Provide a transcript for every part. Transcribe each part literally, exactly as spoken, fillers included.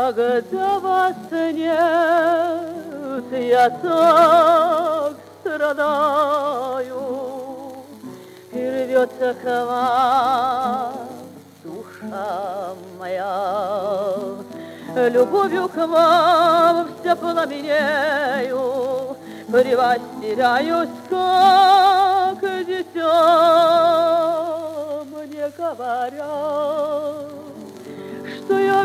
Когда вас нет, я так страдаю, и рвется к вам душа моя. Любовью к вам вся пламенею, при вас теряюсь, как дитя. Мне говорят, что я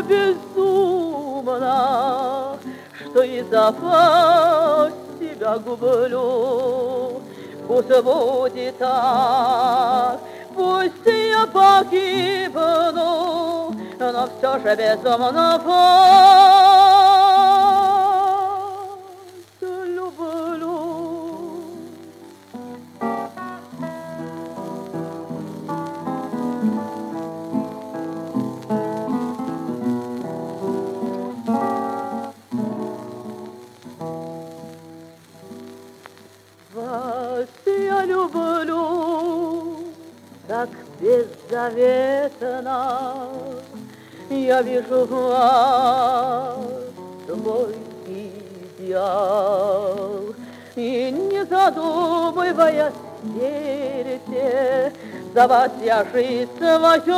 безумна, что из-за вас себя гублю. Пусть будет так, пусть я погибну, но все же безумно вас люблю. Вас я люблю так беззаветно, я вижу в вас свой идеал. И не задумываясь, верите, за вас я жизнь свою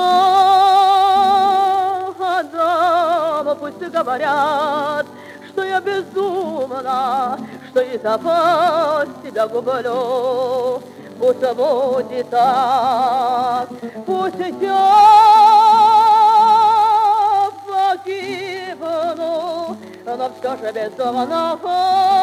отдам. Пусть говорят, что я безумна, что из-за вас себя гублю. Пусть будет так, пусть я погибну, но все же безумно